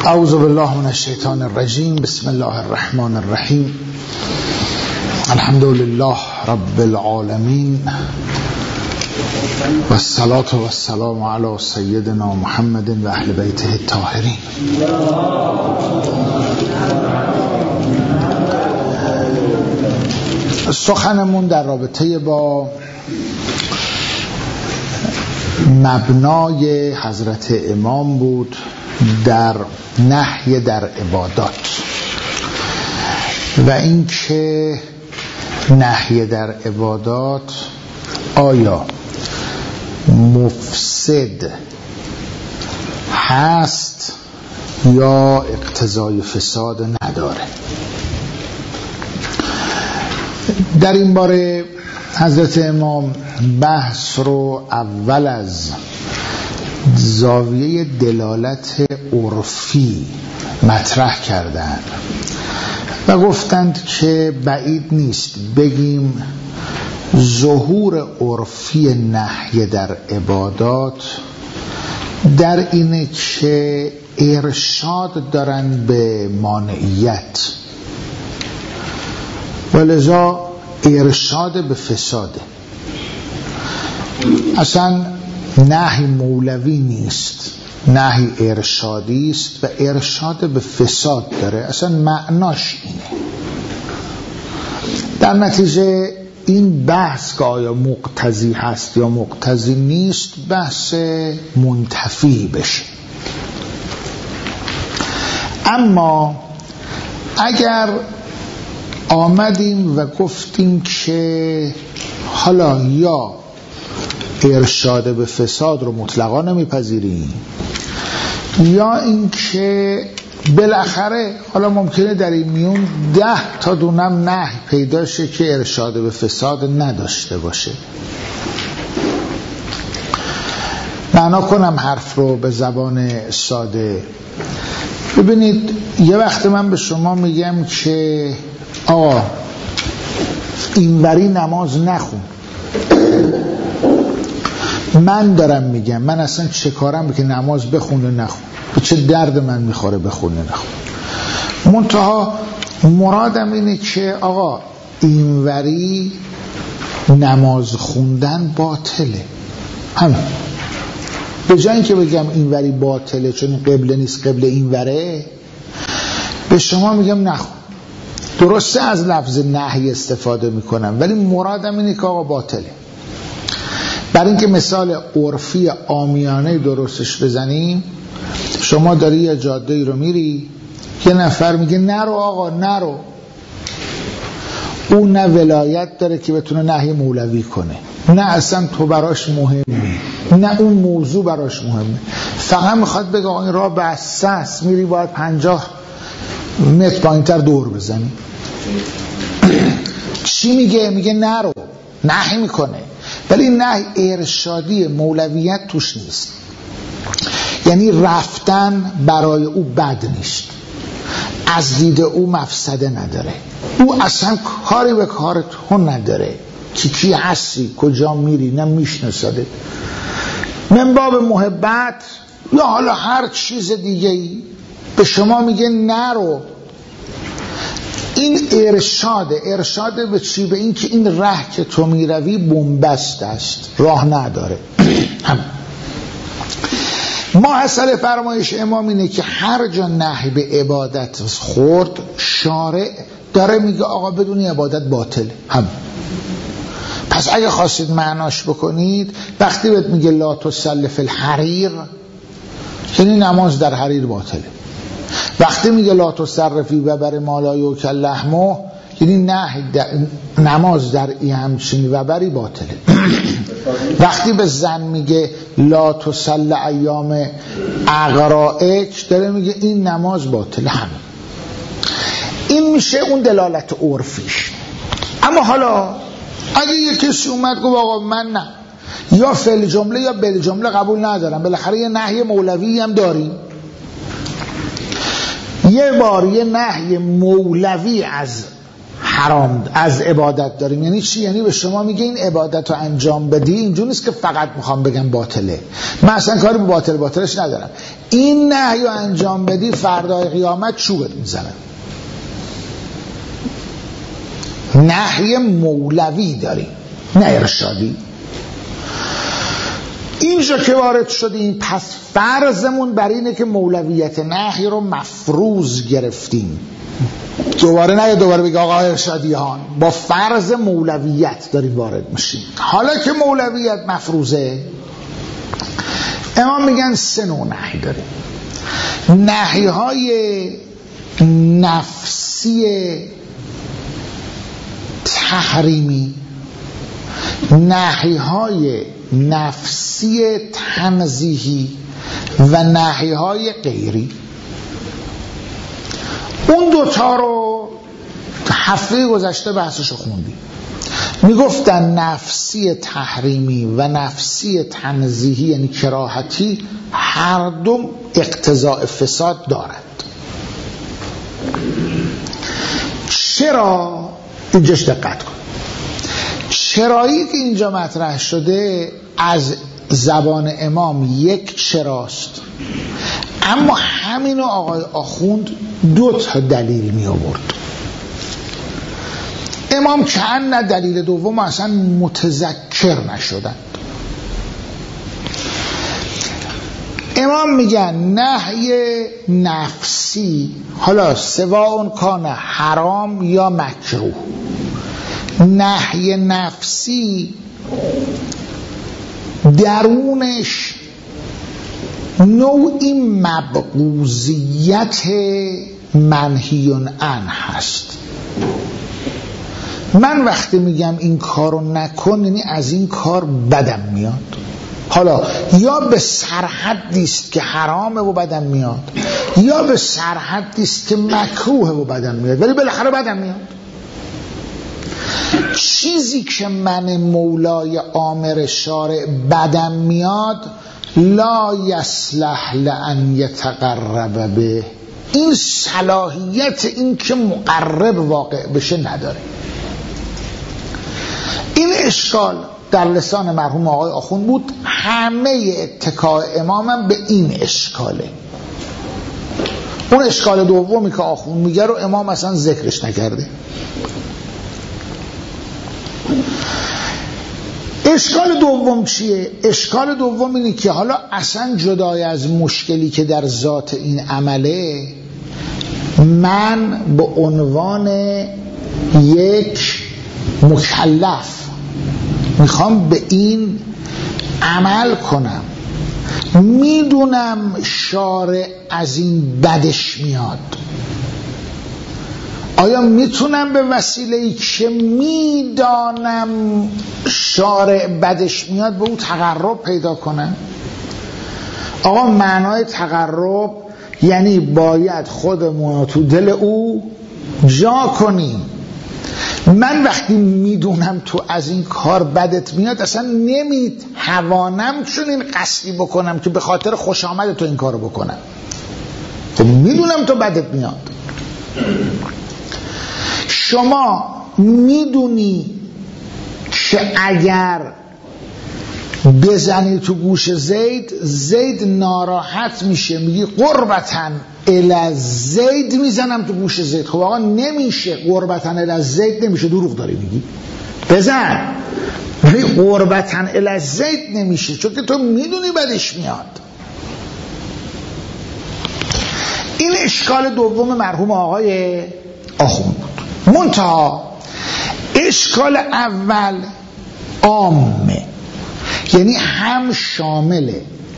اعوذ بالله من الشیطان الرجیم. بسم الله الرحمن الرحیم. الحمد لله رب العالمین و الصلاة و السلام علی سیدنا محمد و اهل بیته الطاهرین. سخنمون در رابطه با مبنای حضرت امام بود در نهی در عبادات و اینکه نهی در عبادات آیا مفسد هست یا اقتضای فساد نداره. در این باره حضرت امام بحث رو اول از زاویه دلالت عرفی مطرح کردند و گفتند که بعید نیست بگیم ظهور عرفی نهی در عبادات در اینه که ارشاد دارن به مانعیت و لذا ارشاد به فساده. اصلا نهی مولوی نیست، نهی ارشادی است و ارشاد به فساد داره. اصلا معناش اینه. در نتیجه این بحث که آیا مقتضی هست یا مقتضی نیست بحث منتفی بشه. اما اگر آمدیم و گفتیم که حالا یا ارشاد به فساد رو مطلقا نمیپذیریم یا اینکه بالاخره حالا ممکنه در این میون 10 تا دونم نهی پیدا شه که ارشاد به فساد نداشته باشه. معنا کنم حرف رو به زبان ساده. ببینید یه وقت من به شما میگم که آقا اینوری نماز نخون، من دارم میگم من اصلا چه کارم که نماز بخونه نخون، به چه درد من میخوره بخونه نخون. منتها مرادم اینه که آقا اینوری نماز خوندن باطله. همین. به جای اینکه بگم اینوری باطله چون قبله نیست قبله اینوره، به شما میگم نخون. درسته از لفظ نهی استفاده میکنم ولی مرادم اینه که آقا باطله. برای اینکه مثال عرفی عامیانه درستش بزنیم، شما داری یه جاده ای رو میری، یه نفر میگه نرو آقا نرو، اون نه ولایت داره که بتونه نهی مولوی کنه، نه اصلا تو براش مهمی، نه اون موضوع براش مهمه، فقط میخواد بگه این راه بسته است، میری باید 50 متر پایینتر دور بزنی. چی میگه؟ میگه نرو، نهی میکنه. ولی نهی ارشادی، مولویت توش نیست. یعنی رفتن برای او بد نیست، از دید او مفسده نداره، او اصلا کاری به کار تو نداره که کی هستی کجا میری نه میشناسده. من باب محبت یا حالا هر چیز دیگه ای به شما میگه نرو. این ارشاد به چی؟ به این که این ره که تو میروی بنبست است، راه نداره. ما اصل فرمایش امام اینه که هر جا نهی به عبادت خورد، شارع داره میگه آقا بدون عبادت باطله. پس اگه خواستید معناش بکنید، وقتی بهت میگه لا تصلی فی الحریر یعنی نماز در حریر باطله. وقتی میگه لا تصرفی و بر ما لا یوکل لحمه یعنی نماز در این همچنین و بری باطله. وقتی به زن میگه لا تصلی ایام اغرائک داره میگه این نماز باطله. همین این میشه اون دلالت عرفیش. اما حالا اگه یه کسی اومد گفت آقا من نه، یا فعل جمله یا بل جمله قبول ندارم، بالاخره یه نهی مولوی هم داریم. یه بار یه نهی مولوی از حرام از عبادت داریم. یعنی چی؟ یعنی به شما میگه این عبادت رو انجام بدی، اینجور نیست که فقط میخوام بگم باطله، من اصلا کاری به باطلش ندارم، این نهی رو انجام بدی فردای قیامت چوبت میزنم. نهی مولوی داریم نه ارشادی. اینجا که وارد شدیم پس فرضمون بر اینه که مولویت نهی رو مفروض گرفتیم. دوباره بگه آقا ارشادیان با فرض مولویت داریم وارد میشیم. حالا که مولویت مفروضه، امام میگن 3 نوع نهی داریم. نهی های نفسی تحریمی، نهی های نفسی تنزیهی و نهی های غیری. اون دوتا رو هفته گذشته بحثشو خوندیم. میگفتن نفسی تحریمی و نفسی تنزیهی یعنی کراهتی هر دو اقتضاء فساد دارد. چرا؟ اینجاش دقت کن. چرایی که اینجا مطرح شده از زبان امام یک چراست، اما همینو آقای آخوند 2 تا دلیل می آورد. امام چند دلیل دوم اصلا متذکر نشدند. امام میگن نهی نفسی، حالا سواء کان حرام یا مکروه، نهی نفسی درونش نوعی مبغوضیت منهی عنه هست. من وقتی میگم این کارو نکن یعنی از این کار بدم میاد، حالا یا به سرحدی است که حرامه و بدم میاد یا به سرحدی است که مکروهه و بدم میاد، ولی بالاخره بدم میاد. چیزی که من مولای آمر شارع بدم میاد لا یصلح لأن یتقرب به، این صلاحیت این که مقرب واقع بشه نداره. این اشکال در لسان مرحوم آقای آخوند بود، همه اتکاء امامم به این اشکاله. اون اشکال دومی که آخوند میگه رو امام اصلا ذکرش نکرده. اشکال دوم چیه؟ اشکال دوم اینه که حالا اصلا جدای از مشکلی که در ذات این عمله، من به عنوان یک مکلف میخوام به این عمل کنم، میدونم شارع از این بدش میاد، آیا میتونم به وسیله‌ای که میدانم شارع بدش میاد به او تقرب پیدا کنم؟ آقا معنای تقرب یعنی باید خودمون تو دل او جا کنیم. من وقتی میدونم تو از این کار بدت میاد اصلا نمیتوانم چون این قصدی بکنم که به خاطر خوش آمد تو این کارو بکنم. خب میدونم تو بدت میاد. شما میدونی که اگر بزنی تو گوش زید ناراحت میشه، میگی قربتاً الی زید میزنم تو گوش زید. خب آقا نمیشه، قربتاً الی زید نمیشه، دروغ داری میگی، بزن. ولی قربتاً الی زید نمیشه چون که تو میدونی بدش میاد. این اشکال دوم مرحوم آقای آخوند بود. منتها اشکال اول عامه، یعنی هم شامل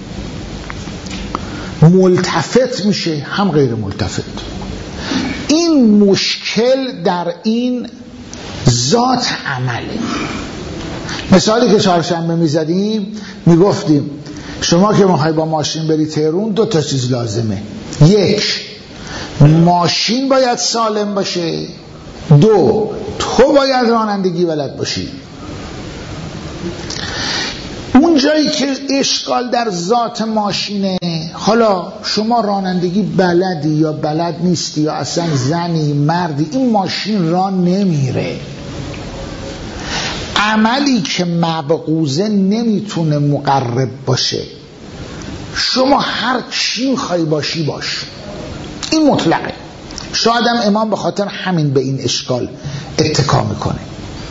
ملتفت میشه هم غیر ملتفت. این مشکل در این ذات عمله. مثالی که چهارشنبه میزدیم میگفتیم شما که میخوای با ماشین بری تهرون 2 تا چیز لازمه. 1 ماشین باید سالم باشه، 2 تو باید رانندگی بلد باشی. اون اونجایی که اشکال در ذات ماشینه، حالا شما رانندگی بلدی یا بلد نیستی یا اصلا زنی مردی، این ماشین ران نمیره. عملی که مبغوضه نمیتونه مقرب باشه. شما هر چی میخوای باشی باش، این مطلقه. شاید هم امام به خاطر همین به این اشکال اتکا میکنه.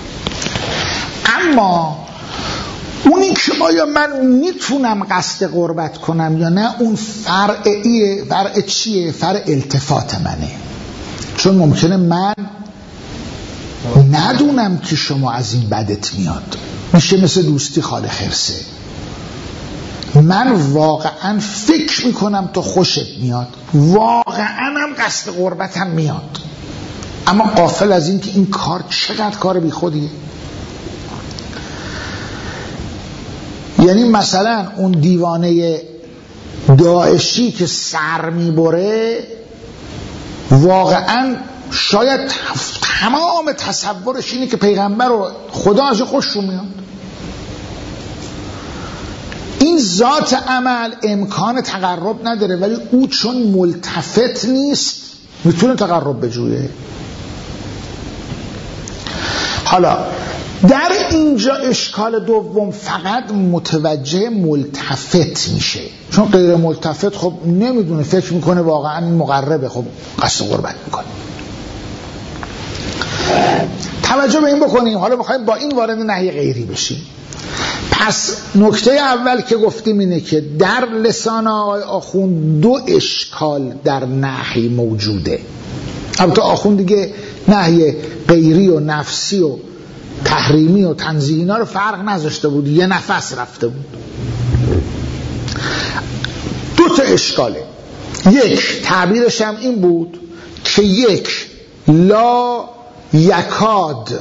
اما اونی که آیا من میتونم قصد قربت کنم یا نه، اون فرعیه. فرع چیه؟ فرع التفات منه. چون ممکنه من ندونم که شما از این بدت میاد، میشه مثل دوستی خاله خرسه. من واقعا فکر میکنم تو خوشت میاد، واقعا هم قصد قربتم میاد، اما غافل از این که این کار چقدر کار بی خودیه. یعنی مثلا اون دیوانه داعشی که سر میبره، واقعا شاید تمام تصورش اینه که پیغمبر و خدا از خوششون میاد. این ذات عمل امکان تقرب نداره، ولی او چون ملتفت نیست میتونه تقرب بجویه. حالا در اینجا اشکال دوم فقط متوجه ملتفت میشه، چون غیر ملتفت خب نمیدونه، فکر میکنه واقعا این مقربه، خب قصد قربت میکنه. توجه به این بکنیم. حالا میخوایم با این وارد نهی غیری بشیم. پس نکته اول که گفتیم اینه که در لسان آقای آخوند دو اشکال در نهی موجوده. البته آخوند دیگه نهی غیری و نفسی و تحریمی و تنزیهی اینا رو فرق نذاشته بود، یه نفس رفته بود. دو تا اشکاله. یک تعبیرش هم این بود که یک لا یکاد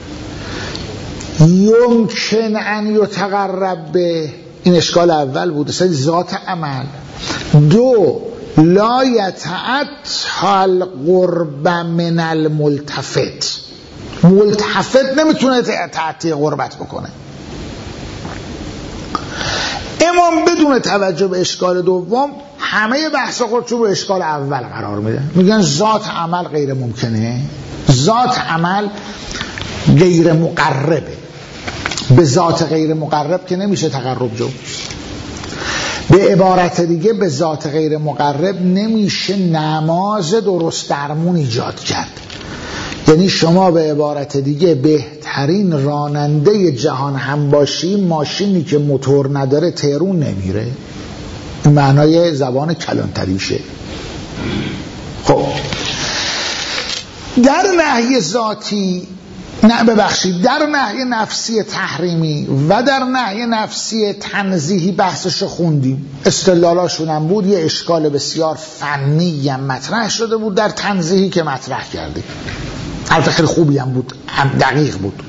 یمکن ان یتقرب به، این اشکال اول بود، ذات عمل. دو لا یتعطى القرب من الملتفت، ملتفت نمیتونه تعطیه قربت بکنه. امام بدون توجه به اشکال دوم همه بحث خودشو به اشکال اول قرار میده. میگن ذات عمل غیر ممکنه، ذات عمل غیر مقربه. به ذات غیر مقرب که نمیشه تقرب جو. به عبارت دیگه به ذات غیر مقرب نمیشه نماز درست درمون ایجاد کرد. یعنی شما به عبارت دیگه بهترین راننده جهان هم باشی، ماشینی که موتور نداره تهرون نمیره. این معنای زبان کلانتریشه. خب در نهی ذاتی، نه ببخشید، در نهی نفسی تحریمی و در نهی نفسی تنزیهی بحثش خوندیم، استدلالاشون هم بود. یه اشکال بسیار فنی هم مطرح شده بود در تنزیهی که مطرح کردیم، البته خیلی خوبی هم بود، هم دقیق بود.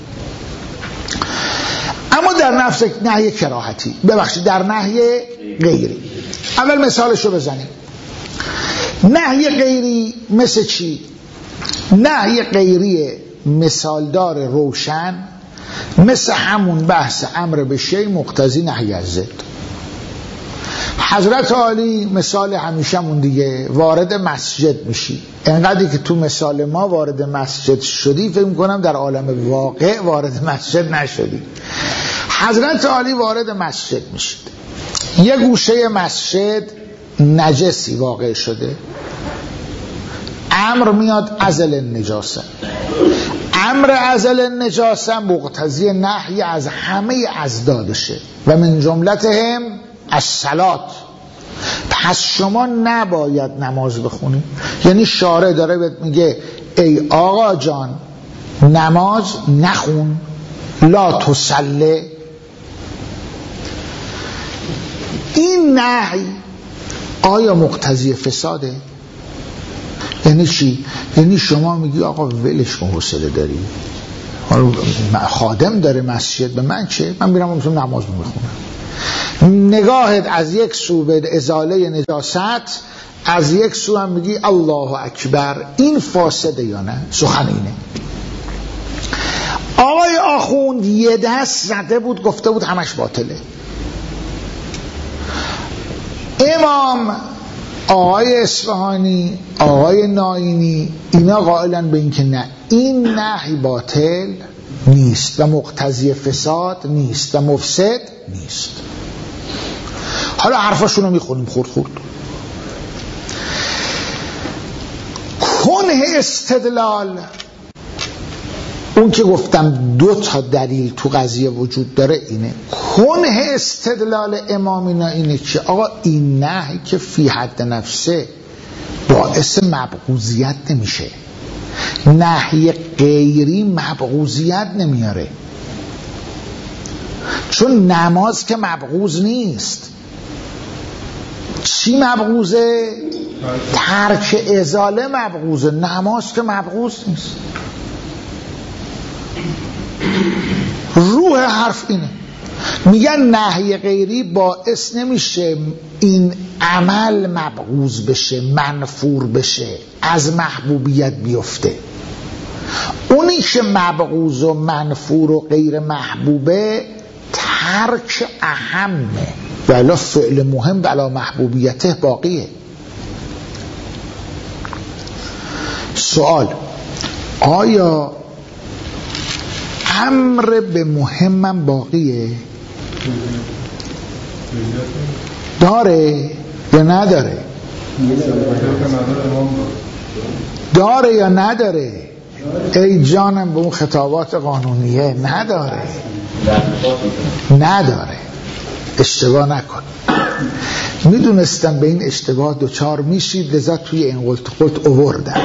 اما در نفس نهی کراهتی، ببخشید در نهی غیری، اول مثالشو بزنیم. نهی غیری مثل چی؟ نهی غیری مثالدار روشن مثل همون بحث امر به شیء مقتضی نهی از ضد. حضرت عالی مثال همیشه‌مون دیگه، وارد مسجد میشی، انقدری که تو مثال ما وارد مسجد شدی فکر می‌کنم در عالم واقع وارد مسجد نشدی. حضرت عالی وارد مسجد میشید، یه گوشه مسجد نجسی واقع شده، امر میاد ازل النجاسه. امر ازل النجاسه مقتضی نهی از همه ازدادشه و من جملتهم الصلات. پس شما نباید نماز بخونی. یعنی شارع داره بهت میگه ای آقا جان نماز نخون، لا تصلی. این نهی آیا مقتضی فساده؟ یعنی چی؟ یعنی شما میگی آقا ولش کن، حوصله داری، خادم داره مسجد، به من چه؟ من میرم اونجا نماز میخونم. نگاهت از یک سو به ازاله نجاست، از یک سو هم میگی الله اکبر. این فاسده یا نه؟ سخن اینه. آقای آخوند یه دست زده بود گفته بود همش باطله. امام آقای اصفهانی، آقای ناینی، اینا قائلن به این که نه، این نهی باطل نیست و مقتضی فساد نیست و مفسد نیست. حالا حرفاشون رو میخونیم خورد خورد. کنه استدلال، اون که گفتم 2 تا دلیل تو قضیه وجود داره، اینه کنه استدلال امامینا اینه که آقا این نهی که فی حد نفسه باعث مبغوضیت نمیشه، نهی غیری مبغوضیت نمیاره، چون نماز که مبغوض نیست. چی مبغوضه؟ ترک ازاله مبغوضه، نماز که مبغوض نیست. روح حرف اینه، میگن نهی غیری باعث نمیشه این عمل مبغوض بشه، منفور بشه، از محبوبیت بیفته. اونی که مبغوض و منفور و غیر محبوبه ترک اهمه، ولی فعل مهم بلا محبوبیته باقیه. سوال، آیا امر به مهمم باقیه؟ داره یا نداره؟ داره یا نداره؟ ای جانم به اون خطابات قانونیه نداره. اشتباه نکن. میدونستم به این اشتباه دوچار میشید، لذا توی این قلت آوردم.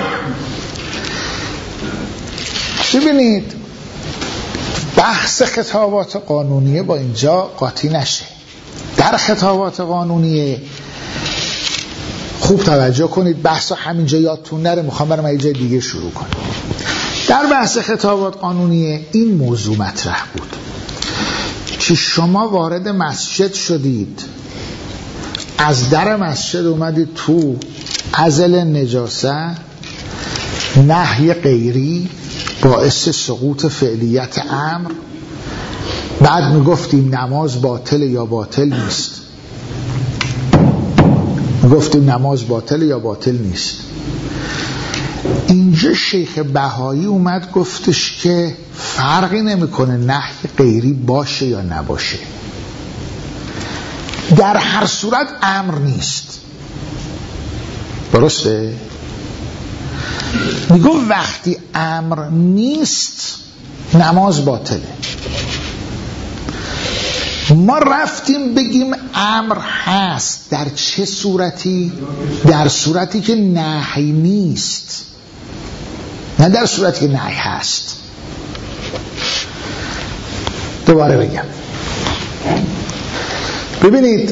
ببینید بحث خطابات قانونیه با اینجا قاطی نشه. در خطابات قانونیه خوب توجه کنید، بحث همینجا یادتون نره، میخوام برم یه جای دیگه شروع کنم. در بحث خطابات قانونیه این موضوع مطرح بود که شما وارد مسجد شدید، از در مسجد اومدید تو، عزل نجاسه، نهی غیری باعث سقوط فعلیت امر، بعد میگفتیم نماز باطل یا باطل نیست، اینجا شیخ بهایی اومد گفتش که فرقی نمیکنه نهی غیری باشه یا نباشه، در هر صورت امر نیست. درسته؟ میگو وقتی امر نیست نماز باطله. ما رفتیم بگیم امر هست، در چه صورتی؟ در صورتی که نهی نیست، نه در صورتی که نهی هست. دوباره بگم، ببینید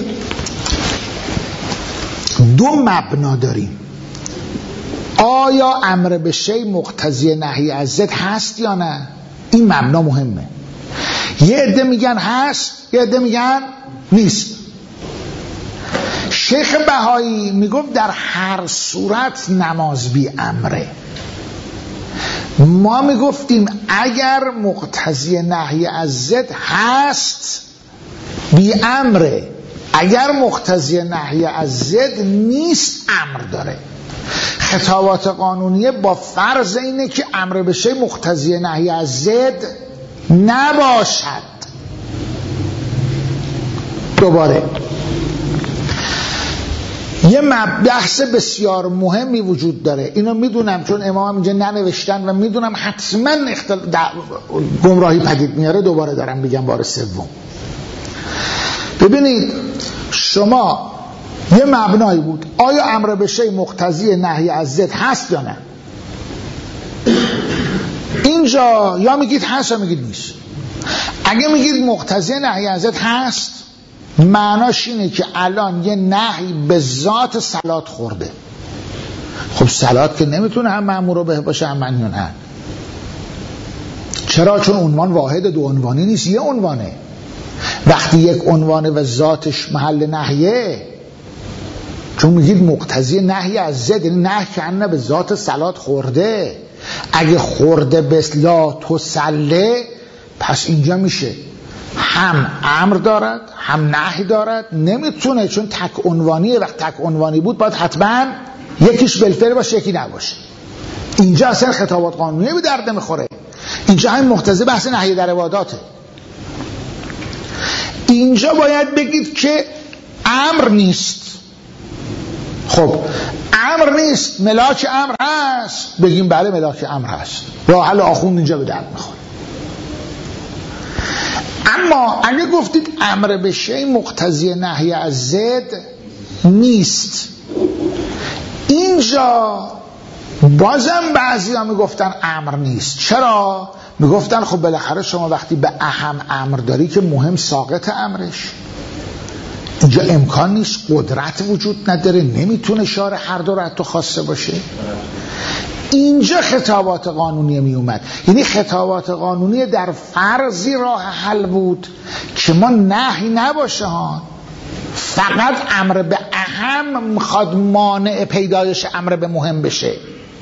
2 مبنا داریم. آیا امر به شی مقتضی نهی از ضد هست یا نه؟ این مبنا مهمه. یه عده میگن هست، یه عده میگن نیست. شیخ بهایی میگفت در هر صورت نماز بی امره. ما میگفتیم اگر مقتضی نهی از ضد هست بی امره، اگر مقتضی نهی از ضد نیست امر داره. خطابات قانونیه با فرض اینه که امر به شی مقتضی نهی از ضد نباشد. دوباره یه بحث بسیار مهمی وجود داره، اینو میدونم چون امام اینجا ننوشتن و میدونم حتما گمراهی پدید میاره، دوباره دارم بگم بار سوم. ببینید شما یه مبنایی بود، آیا امر به شی مقتضی نهی از ضد هست یا نه؟ اینجا یا میگید هست یا میگید نیست. اگه میگید مقتضی نهی از ضد هست، معناش اینه که الان یه نهی به ذات صلات خورده. خب صلات که نمیتونه هم مأمور به باشه هم منهی عنه. چرا؟ چون عنوان واحد، 2 عنوانی نیست، یه عنوانه. وقتی یک عنوانه و ذاتش محل نهیه، چون میگید مقتضی نهی از ضد، یعنی نهی کنه به ذات صلات خورده. اگه خورده به لا تسله، پس اینجا میشه هم امر دارد هم نهی دارد. نمیتونه، چون تک عنوانیه. وقت تک عنوانی بود باید حتما یکیش بالفعل باشه یکی نباشه. اینجا اصلا خطابات قانونیه به درد نمیخوره. اینجا همین مقتضی بحث نهی در عباداته. اینجا باید بگید که امر نیست. خب امر نیست، ملاک امر هست. بگیم بله ملاک امر هست، راه حل آخوند اینجا به درد میخوره. اما اگه گفتید امر به شیء مقتضی نهی از ضد نیست، اینجا بازم بعضی ها میگفتن امر نیست. چرا؟ میگفتن خب بالاخره شما وقتی به اهم امر داری که مهم ساقط امرش. اینجا امکان نیست، قدرت وجود نداره، نمیتونه شارع هر دو رو حتی خواسته باشه. اینجا خطابات قانونی می اومد. یعنی خطابات قانونی در فرضی راه حل بود که ما نهی نباشه ها، فقط امر به اهم میخواد مانع پیدایش امر به مهم بشه.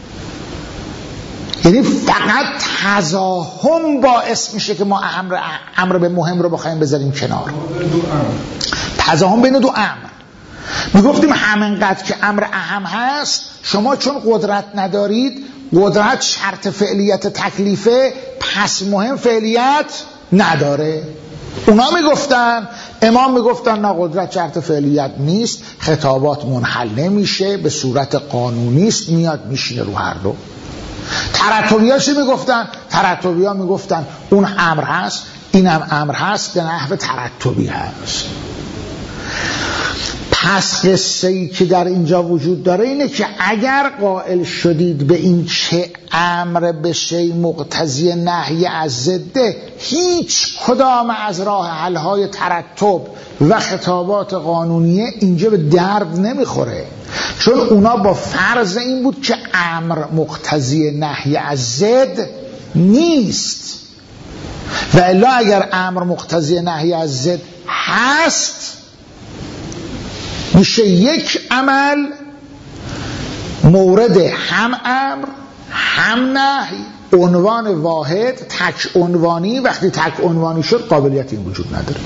یعنی فقط تزاحم باعث میشه که ما امر به مهم رو بخوایم بذاریم کنار. تزاحم بین دو امر. میگفتیم همینقدر که امر اهم هست، شما چون قدرت ندارید، قدرت شرط فعلیت تکلیفه، پس مهم فعلیت نداره. اونا میگفتن، امام میگفتن نه قدرت شرط فعلیت نیست، خطابات منحل نمیشه، به صورت قانونی است، میاد میشینه رو هر دو. ترتبی ها چی میگفتن؟ ترتبی ها میگفتن اون امر هست اینم امر هست، به نحو ترتبی هست. پس قصه‌ای که در اینجا وجود داره اینه که اگر قائل شدید به این چه امر به شیء مقتضی نهی از ضده، هیچ کدام از راه حل‌های ترتب و خطابات قانونیه اینجا به درد نمیخوره، چون اونا با فرض این بود که امر مقتضی نهی از ضد نیست. و الا اگر امر مقتضی نهی از ضد هست، میشه یک عمل مورد هم امر هم نهی، عنوان واحد، تک عنوانی. وقتی تک عنوانی شد قابلیت این وجود نداره.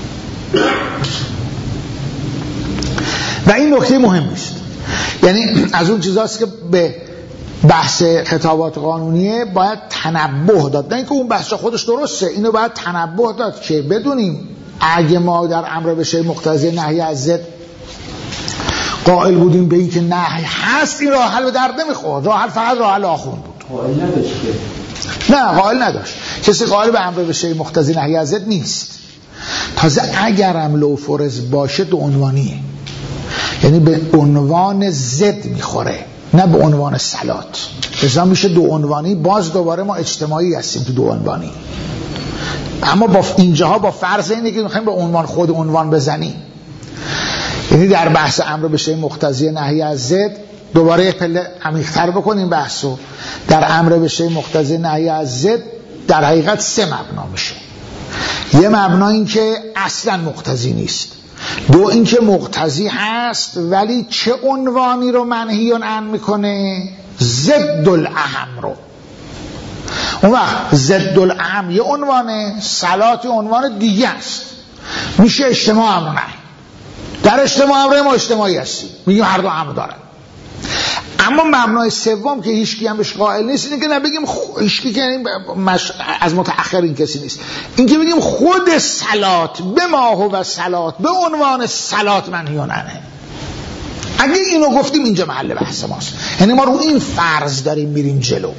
و این نکته مهم است. یعنی از اون چیزاست که به بحث خطابات قانونیه باید تنبه داد. نه اینکه اون بحث خودش درسته، اینو باید تنبه داد که بدونیم اگه ما در امر به شیء مقتضی نهی از ضد قائل بودیم به این که نهی هست، این راه حل به درد نمیخورد. راه حل فقط راه حل آخوند بود. قائل نداشت که؟ نه قائل نداشت. کسی قائل به امر به شیء مقتضی نهی از ضد نیست. تازه اگرم لو فرض باشه دو عنوانیه، یعنی به عنوان ضد میخوره نه به عنوان صلات. لذا میشه دو عنوانی. باز دوباره ما اجتماعی هستیم تو دو عنوانی، اما با اینجاها با فرض اینه که میخوایم به عنوان خود عنوان بزنیم. یعنی در بحث امر به شیء مقتضی نهی از ضد دوباره یک پله عمیق‌تر بکنیم بحثو. در امر به شیء مقتضی نهی از ضد در حقیقت سه مبنا میشه. یه مبنا این که اصلا مقتضی نیست، دو این که مقتضی هست ولی چه عنوانی رو منهی عن میکنه؟ ضد الاهم رو. اون وقت ضد الاهم یه عنوانه، صلات عنوان دیگه است، میشه اجتماع امر نهی. در اجتماع امر ما اجتماعی هستیم، میگیم هر دو امر دارن. اما مبنای سوم که هیچکی هم بهش قائل نیست اینه که نبگیم هیچکی، که از متأخرین کسی نیست، این که بگیم خود صلات به ما هو صلات به عنوان صلات منهی عنه. اگه اینو گفتیم اینجا محل بحث ماست. یعنی ما رو این فرض داریم میریم جلو.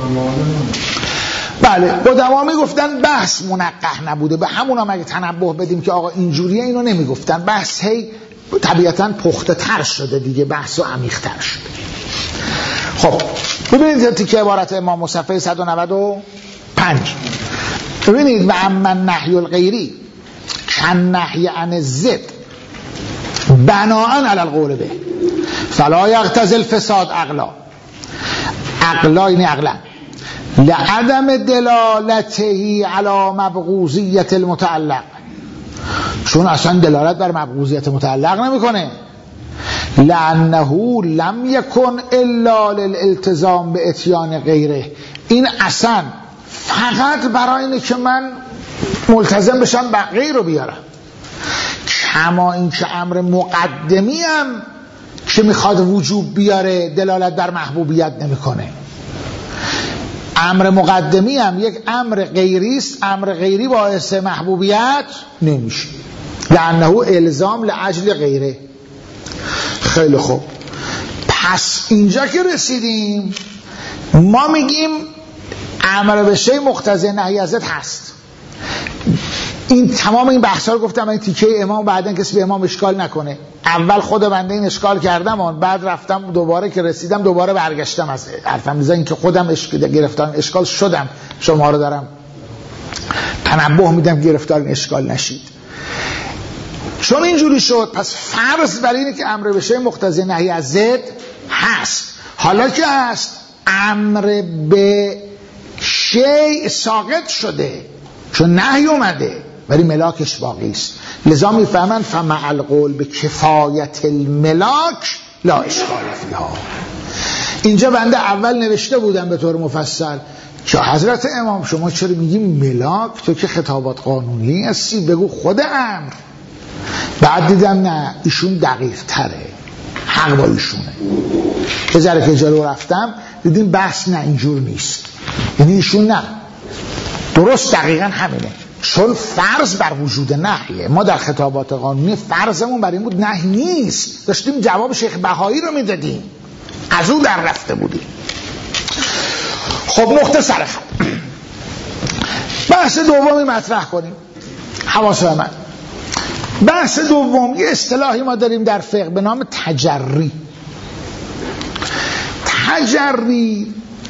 بله قدما میگفتن بحث منقح نبوده، به همون هم اگه تنبه بدیم که آقا اینجوریه، اینو نمیگفتن. بحث هی طبیعتاً پخته تر شده دیگه، بحث و عمیق تر شده. خب ببینید که عبارت امام صفحه 195. ببینید و اما النهی الغیری کن نهی عن الضد بناء علی القول به فلا یقتضی الفساد عقلا. عقلا یعنی عقلا لعدم دلالته علی مبغوضیت المتعلق، چون اصلا دلالت بر مبغوضیت متعلق نمیکنه. لانه لم یکن الا للالتزام به اتیان غیره، این اصلا فقط برای اینه که من ملتزم بشن بقیه رو بیارن. کما این که امر مقدمی هم که میخواد وجوب بیاره دلالت بر محبوبیت نمیکنه. امر مقدمی هم یک امر غیری است، امر غیری باعث محبوبیت نمیشه، لانه الزام لاجل غیره. خیلی خوب، پس اینجا که رسیدیم ما میگیم امر به شیء مقتضی نهی از ضد هست. این تمام این بحثا رو گفتم این تیکه امام، بعدن کسی به امام اشکال نکنه. اول خود بنده این اشکال کردم، بعد رفتم دوباره که رسیدم دوباره برگشتم از حرفم، بزن این که خودم گرفتار اشکال شدم، شما رو دارم تنبه میدم گرفتار این اشکال نشید. چون اینجوری شد پس فرض بر اینه که امر به شیء مقتضی نهی از ضد هست. حالا که هست امر به شیء ساقط شده چون نهی اومده ولی ملاکش باقی است، لذا میفهمن فمع القول به کفایت الملاک لا اشکال فیها. اینجا بنده اول نوشته بودم به طور مفصل که حضرت امام شما چرا میگی ملاک، تو که خطابات قانونی هستی بگو خود امر. بعد دیدم نه ایشون دقیق تره، حق با ایشونه. یه ذره که جلو رفتم دیدیم بحث نه اینجور نیست، یعنی ایشون نه درست دقیقا همینه، چون فرض بر وجود نهیه. ما در خطابات قانونی فرضمون بر این بود نهی نیست، داشتیم جواب شیخ بهایی رو میدادیم، از او در رفته بودیم. خب نقطه سر خط بحث دومی مطرح کنیم. حواس من بحث دوم یه اصطلاحی ما داریم در فقه به نام تجری. تجری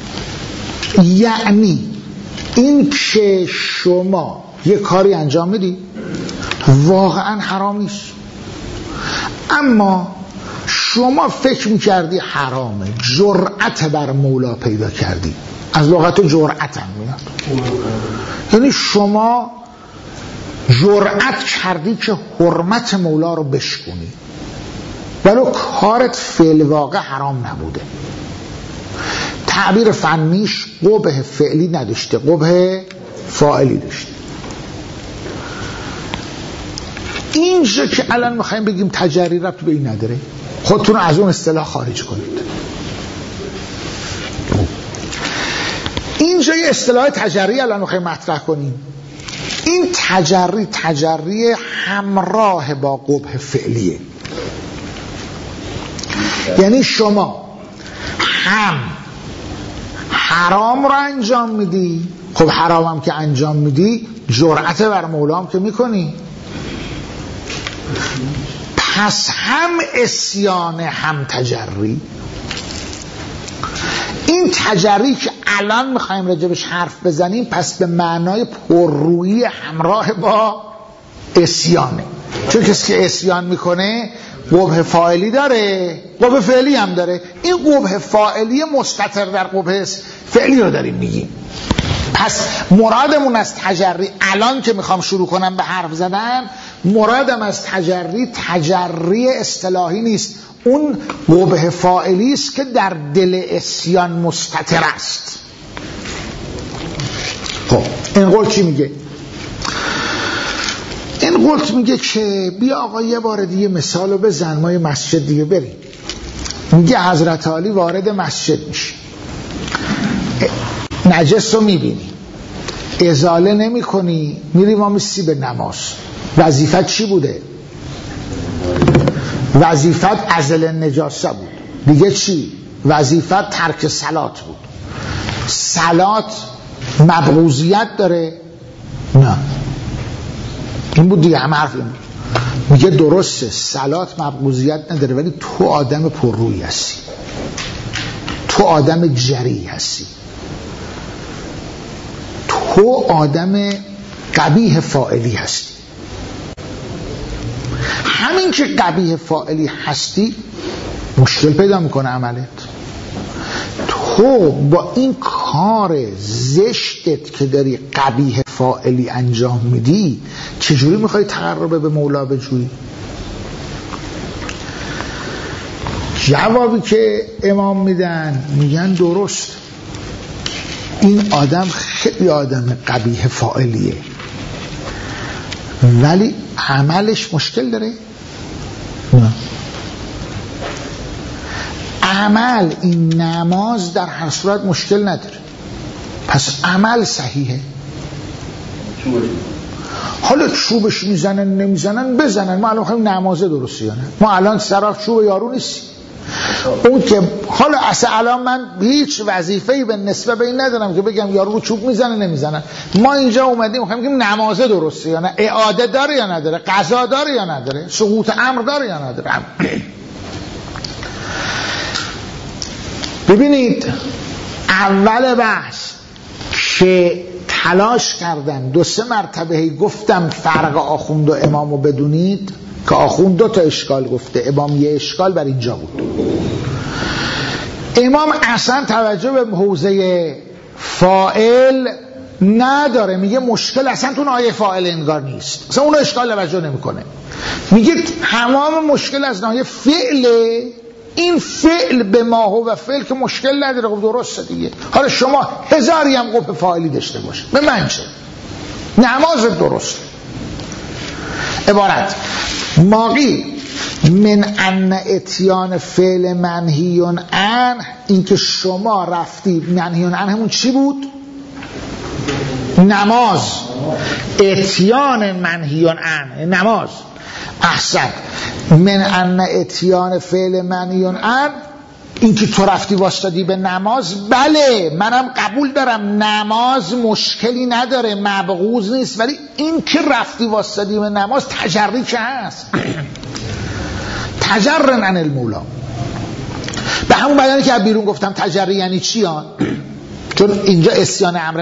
یعنی این که شما یه کاری انجام میدی واقعا حرام نیست، اما شما فکر میکردی حرامه، جرأت بر مولا پیدا کردی. از لغت جرأت هم میاد، یعنی شما جرأت کردی که حرمت مولا رو بشکنی ولو کارت فعل واقع حرام نبوده. تعبیر فنیش قبح فعلی نداشته، قبح فاعلی داشته. اینجا که الان میخوایم بگیم تجری ربط به این نداره، خودتون رو از اون اصطلاح خارج کنید. اینجا یه اصطلاح تجری الان میخوایم مطرح کنیم. این تجری همراه با قبح فعلیه، یعنی شما هم حرام رو انجام میدی، خب حرام هم که انجام میدی جرأت بر مولا هم که میکنی، پس هم عصیان هم تجری. این تجری که الان میخوایم راجبش حرف بزنیم پس به معنای پررویی همراه با عصیانه، چون کسی که عصیان میکنه قبح فاعلی داره، قبح فعلی هم داره. این قبح فاعلی مستتر در قبح فعلی رو داریم میگیم. پس مرادمون از تجری الان که میخوام شروع کنم به حرف زدن، مرادم از تجری اصطلاحی نیست، اون قبح فاعلی است که در دل عصیان مستتر است. خب این قول چی میگه؟ این قول میگه که بیا آقا یه بار دیگه مثالو بزن، ما یه مسجد دیگه بریم. میگه حضرت علی وارد مسجد میشه، نجس رو میبینی، ازاله نمی کنی، میری وامیستی به نماز. وظیفت چی بوده؟ وظیفت ازل نجاسه بود. دیگه چی؟ وظیفت ترک صلات بود. صلات مبغوضیت داره؟ نه، این بود دیگه، همه حرف این بود. میگه درسته صلات مبغوضیت نداره، ولی تو آدم پررویی هستی، تو آدم جری هستی، تو آدم قبیح فاعلی هستی. همین که قبیح فاعلی هستی مشکل پیدا میکنه عملت. تو با این کار زشتت که داری قبیح فاعلی انجام میدی چجوری میخوای تقرب به مولا بجویی؟ جوابی که امام میدن میگن درست، این آدم خیلی آدم قبیح فاعلیه، ولی عملش مشکل داره؟ نه. عمل این نماز در هر صورت مشکل نداره، پس عمل صحیحه. حالا چوبش میزنن نمیزنن بزنن، ما الان میخوایم نماز درسته یا نه. ما الان سراغ چوب یارو نیستیم. اون که حالا اصلا الان من هیچ وظیفه‌ای به نسبت به این ندارم که بگم یارو رو چوب میزنه نمیزنن. ما اینجا اومدیم میخوایم بگیم نماز درسته یا نه، اعاده داره یا نداره، قضا داره یا نداره، سقوط امر داره یا نداره. ببینید اول بحث که تلاش کردن 2-3 مرتبه گفتم فرق آخوند و امامو بدونید که آخوند 2 تا اشکال گفته، امام 1 اشکال بر اینجا بود. امام اصلا توجه به حوزه فاعل نداره، میگه مشکل اصلا تو ناحیه فاعل انگار نیست، اصلا اون اشکال توجه نمیکنه، میگه تمام مشکل از ناحیه فعله. این فعل به ما هو و فعل که مشکل نداره، خب درسته دیگه. حالا شما هزاری هم قوه فاعلی داشته باشه، به من چه؟ نماز درست. عبارت ماقی من ان اتیان فعل منهی عنه، این که شما رفتی منهی عنه همون چی بود؟ نماز. اتیان منهی عنه نماز. احسن. من ان اتیان فعل منهی عنه، این که تو رفتی واسطادی به نماز، بله منم قبول دارم نماز مشکلی نداره، مبغوض نیست، ولی این که رفتی واسطادی به نماز تجری که هست. تجرن عن المولا. به همون بیانی که بیرون گفتم تجری یعنی چی ها؟ چون اینجا اسیان امر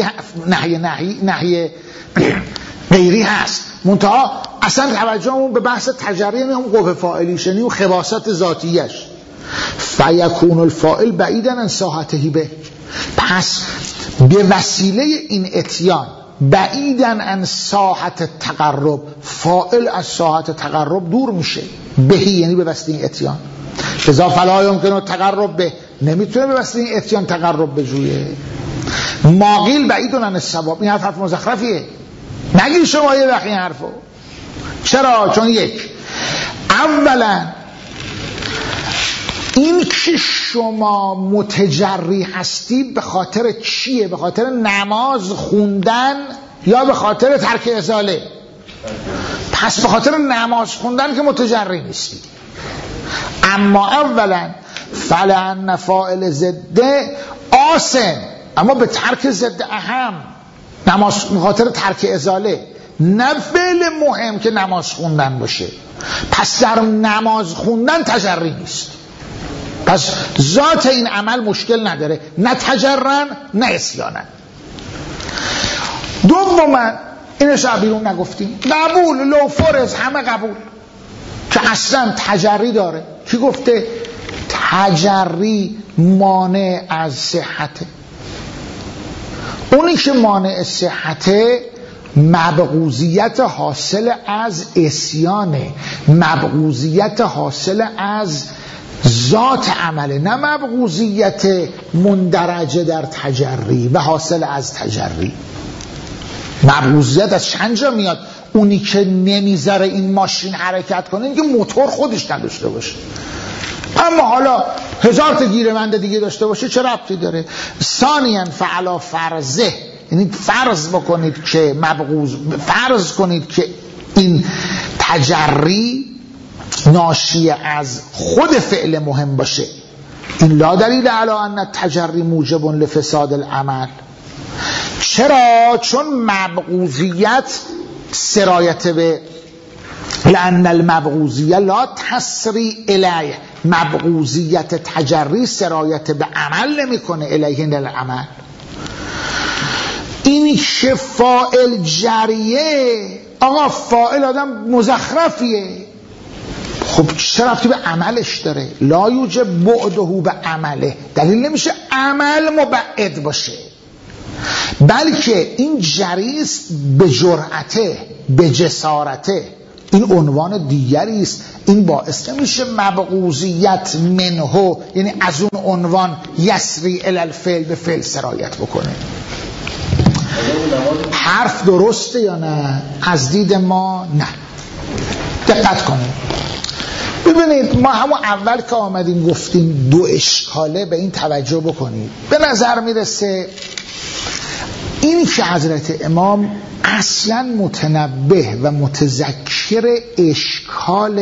نهی غیری هست، منتها اصلا توجهمون به بحث تجری یعنی اون قوه فاعلیش، یعنی اون خباثت ذاتیش. فیکون الفاعل بعیداً عن ساحته به، پس به وسیله این اتیان بعیداً عن ساحت تقرب، فاعل از ساحت تقرب دور میشه. بهی یعنی به وسیله این اتیان. لذا فلا یمکن تقرب به، نمیتونه به وسیله این اتیان تقرب بجویه. ماقیل بعیداً عن الصواب، این حرف مزخرفیه، نگیر شما یه وقت این حرفو. چرا؟ چون یک، اولا این که شما متجری هستی به خاطر چیه؟ به خاطر نماز خوندن یا به خاطر ترک ازاله؟ پس به خاطر نماز خوندن که متجری نیستی. اما اولا فلان فاعل ضده آسن، اما به ترک ضد اهم، نماز به خاطر ترک ازاله، نه فعل مهم که نماز خوندن باشه. پس در نماز خوندن تجری نیست، پس ذات این عمل مشکل نداره، نه تجرن نه اسیانن. دوما اینش بیرون نگفتیم، قبول لو فرض همه قبول که اصلا تجری داره. کی گفته تجری مانع از صحته؟ اونی که مانع صحته مبغوضیت حاصل از اسیانه، مبغوضیت حاصل از ذات عمله، نه مبغوضیت مندرجه در تجری و حاصل از تجری. مبغوضیت از چند جا میاد؟ اونی که نمیذاره این ماشین حرکت کنه این که موتور خودش نداشته باشه، اما حالا 1000 تا گیرمند دیگه داشته باشه چه ربطی داره؟ ثانیاً فعلا فرضه، یعنی فرض بکنید که مبغوض، فرض کنید که این تجری ناشی از خود فعل مهم باشه، این لا دلیل علی ان التجری موجب لفساد العمل. چرا؟ چون مبغوضیت سرایت به لأن المبغوضیه لا تسری الیه، مبغوضیت تجری سرایت به عمل نمیکنه، الیه العمل. این که فاعل جریه، آقا فاعل آدم مزخرفیه، خب چه ربطی به عملش داره؟ لا یوجب بعده به عمله، دلیل نمیشه عمل مبعد باشه، بلکه این جریست به جرأته، به جسارته، این عنوان دیگری است. این باعث نمیشه مبغوضیت منه، یعنی از اون عنوان یسری الی الفعل به فعل سرایت بکنه. حرف درسته یا نه؟ از دید ما نه. دقت کنید، ببینید ما همون اول که آمدیم گفتیم دو اشکاله، به این توجه بکنید. به نظر میرسه اینی که حضرت امام اصلا متنبه و متذکر اشکال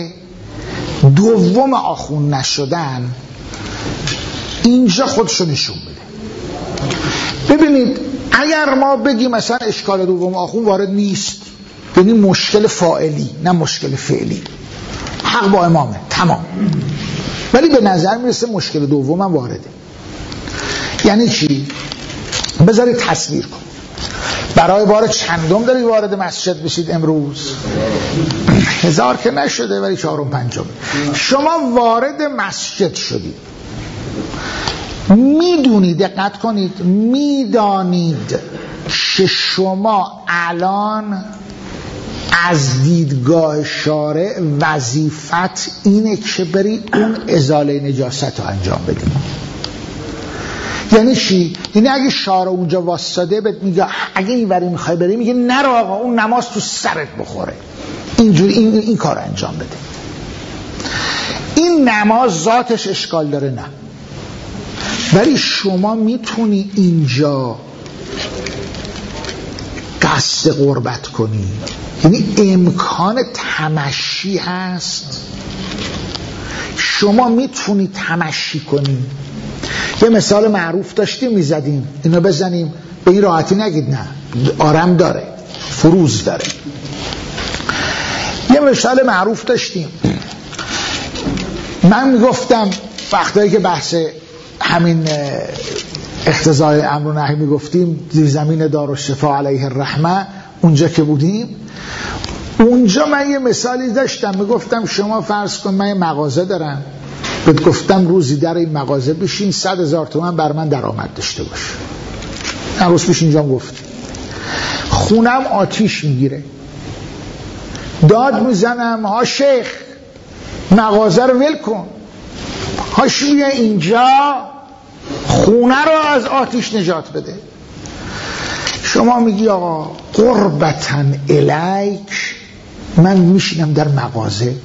دوم آخون نشدن اینجا خودشو نشون بده. ببینید اگر ما بگیم مثلا اشکال دوم آخون وارد نیست، یعنی مشکل فاعلی نه مشکل فعلی، حق با امامه تمام، ولی به نظر میرسه مشکل دوم هم وارده. یعنی چی؟ بذارید تصویر کن، برای بار چندم دارید وارد مسجد بشید امروز؟ 1000 که نشده ولی 4 و 5. شما وارد مسجد شدید، میدونید، دقت کنید، میدانید که شما الان از دیدگاه شارع وظیفت اینه که بری اون ازاله نجاست رو انجام بدی. یعنی چی؟ یعنی اگه شارع اونجا واسطاده بهت میگه اگه اینوری میخوای بری، میگه نرو آقا اون نماز تو سرت بخوره، اینجوری این کار انجام بده. این نماز ذاتش اشکال داره نه، ولی شما میتونی اینجا قصد قربت کنی، یعنی امکان تمشی هست، شما میتونی تمشی کنی. یه مثال معروف داشتیم میزدیم، اینو بزنیم به این راحتی نگید نه، آرم داره، فروز داره. یه مثال معروف داشتیم، من میگفتم وقتایی که بحث همین اقتضای امر و نهی میگفتیم، زیر زمین دارالشفا علیه الرحمه اونجا که بودیم، اونجا من یه مثالی داشتم، میگفتم شما فرض کن من یه مغازه دارم، بهت گفتم روزی در این مغازه بشین 100,000 تومان بر من درآمد داشته باش. من روز پیش اینجا گفت خونم آتیش میگیره، داد میزنم ها شیخ مغازه رو ول کن، هاش بیا اینجا خونه رو از آتیش نجات بده. شما میگی آقا قربتن الیک من میشینم در مغازه.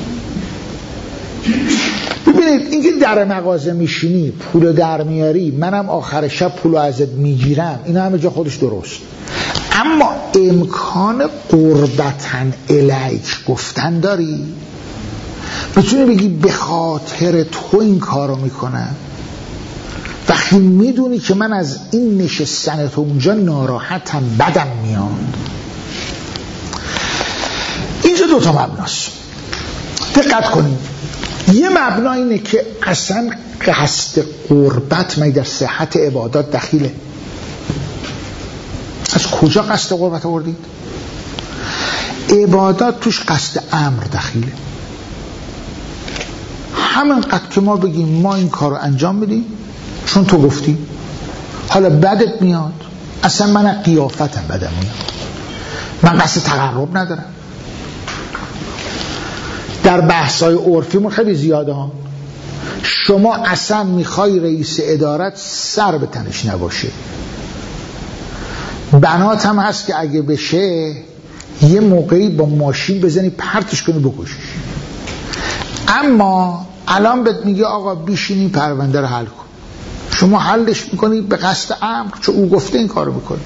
ببینید اینکه در مغازه میشینی پولو در میاری، منم آخر شب پولو ازت میگیرم، این همه جا خودش درست، اما امکان قربتن الیک گفتن داری؟ بتونی بگی به خاطر تو این کارو میکنم، وقتی میدونی که من از این نشستن تو اونجا ناراحتم، بدم میاد. اینجا 2 مبناست، دقت کنید. یه مبنا اینه که اصلا قصد قربت من در صحت عبادات دخیله. از کجا قصد قربت آوردید؟ عبادات توش قصد امر دخیله. همینقدر که ما بگیم ما این کار رو انجام بدیم چون تو گفتی، حالا بدت میاد، اصلا من قیافتم بدم میاد، من قصد تقرب ندارم. در بحث‌های عرفیمون خیلی زیاده ها، شما اصلا میخوای رئیس ادارت سر به تنش نباشه، بنات هم هست که اگه بشه یه موقعی با ماشین بزنی پرتش کنی بکشیش، اما الان بهت میگه آقا بشینی پرونده رو حل کن، شما حلش میکنی به قصد امر چون او گفته این کارو بکنی.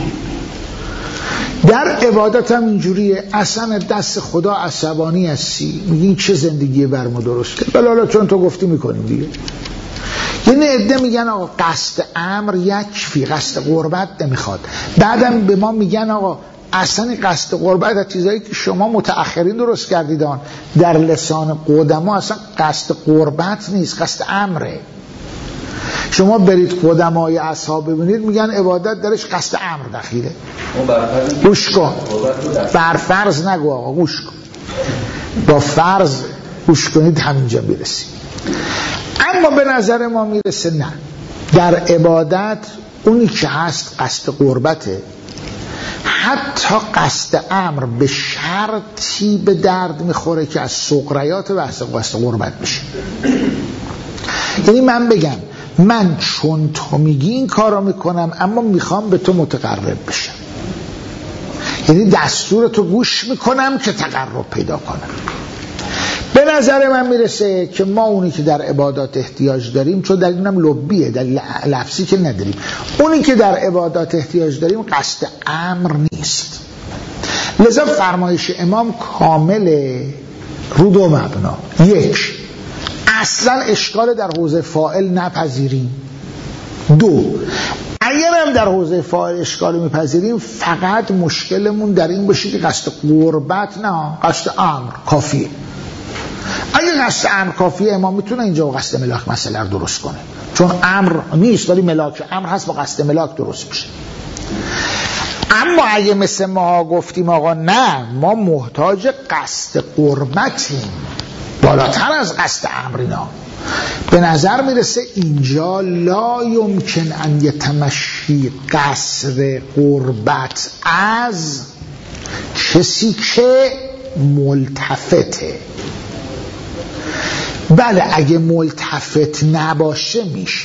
در عبادت هم اینجوریه، اصلا دست خدا عصبانی هستی، میگی چه زندگی بر ما درست کرد، بله حالا چون تو گفتی میکنیم دیگه. یعنی عده میگن آقا قصد امر یکفی، قصد قربت نمیخواد. بعدم به ما میگن آقا اصلا قصد قربت از چیزایی که شما متأخرین درست کردیدان، در لسان قدما اصلا قصد قربت نیست، قصد امره. شما برید قدمای اصحاب ببینید میگن عبادت درش قصد امر دخیله. گوش کن، بر فرض نگو آقا، گوش کن، با فرض گوش کنید همینجا میرسید. اما به نظر ما میرسه نه، در عبادت اونی که هست قصد قربته، حتی قصد امر به شرطی به درد میخوره که از سغریات بحث قصد قربت بشه. یعنی من بگم من چون تو میگی این کارو میکنم، اما میخوام به تو متقرب بشم. یعنی دستور تو گوش میکنم که تقرب پیدا کنم. به نظر من میرسه که ما اونی که در عبادات احتیاج داریم، چون دلیل اونم لبیه، دلیل لفظی که نداریم، اونی که در عبادات احتیاج داریم قصد امر نیست. لذا فرمایش امام کامله رو دو مبنا. یک، اصلا اشکال در حوزه فاعل نپذیریم. دو، اگرم در حوزه فاعل اشکال میپذیریم، فقط مشکلمون در این باشه که قصد قربت نه، قصد امر کافیه. اگه قصد امر کافیه، امام میتونه اینجا با قصد ملاک مسئله رو درست کنه، چون امر نیست ولی ملاک امر هست، با قصد ملاک درست میشه. اما اگه مثل ما گفتیم آقا نه، ما محتاج قصد قربتیم بالاتر از قصد امرینا، به نظر میرسه اینجا لا یمکن ان یتمشی قصد قربت از کسی که ملتفته. بله اگه ملتفت نباشه میشه،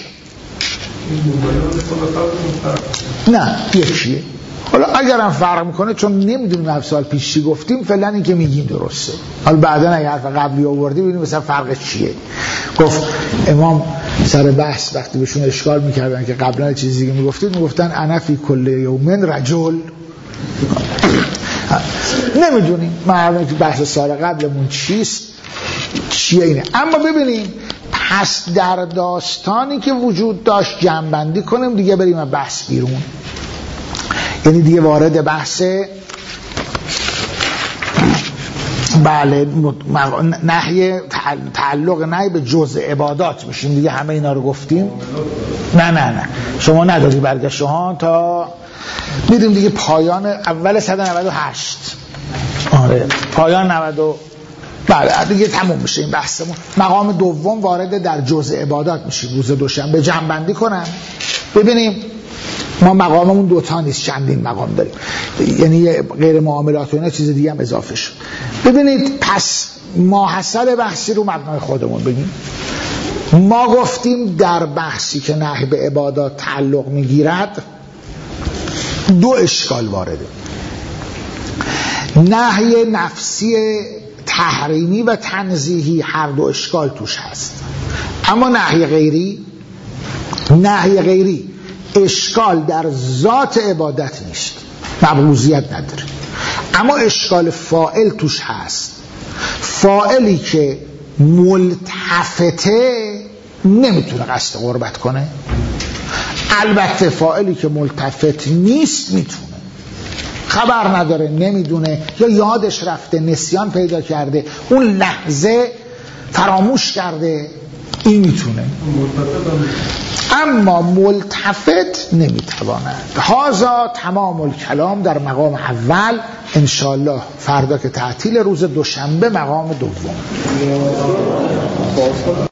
نه یکیه. حالا اگرم فرق میکنه، چون نمیدونیم هر سال پیش چی گفتیم، فعلا این که میگیم درسته. حالا بعدا اگه حرف قبلی آوردی ببینیم مثلا فرقش چیه. گفت امام سر بحث وقتی بهشون اشکال میکردن که قبلا چیزی که میگفتن انا فی کل یومن رجل، نمیدونیم معلومه که بحث سال قبلمون چیه اینه. اما ببینیم پس در داستانی که وجود داشت جمع‌بندی کنیم دیگه، بریم از بحث بیرون. یعنی دیگه وارد بحث بله نهی تعلق نهی به جزء عبادات میشیم دیگه. همه اینا رو گفتیم. نه شما نداری برگشت ها تا میریم دیگه پایان اول 198. آره پایان 90 بله دیگه تموم میشه این بحثمون. مقام دوم وارد در جزء عبادات میشیم روز دوشنبه. جمع‌بندی کنم ببینیم ما مقاممون دوتا نیست، چندین مقام داریم، یعنی غیر معاملات و اینا چیز دیگه هم اضافه شد. ببینید پس ماحصل بحثی رو مبنای خودمون بگیم. ما گفتیم در بحثی که نهی به عبادات تعلق میگیرد دو اشکال وارده، نهی نفسی تحریمی و تنزیهی، هر دو اشکال توش هست. اما نهی غیری اشکال در ذات عبادت نیست، مبغوضیت نداره، اما اشکال فاعل توش هست. فاعلی که ملتفته نمیتونه قصد قربت کنه، البته فاعلی که ملتفت نیست میتونه، خبر نداره، نمیدونه، یا یادش رفته، نسیان پیدا کرده، اون لحظه فراموش کرده، این میتونه. اما ملتفت نمیتواند. هذا تمام الکلام در مقام اول. انشالله فردا که تعطیل روز دوشنبه مقام دوم.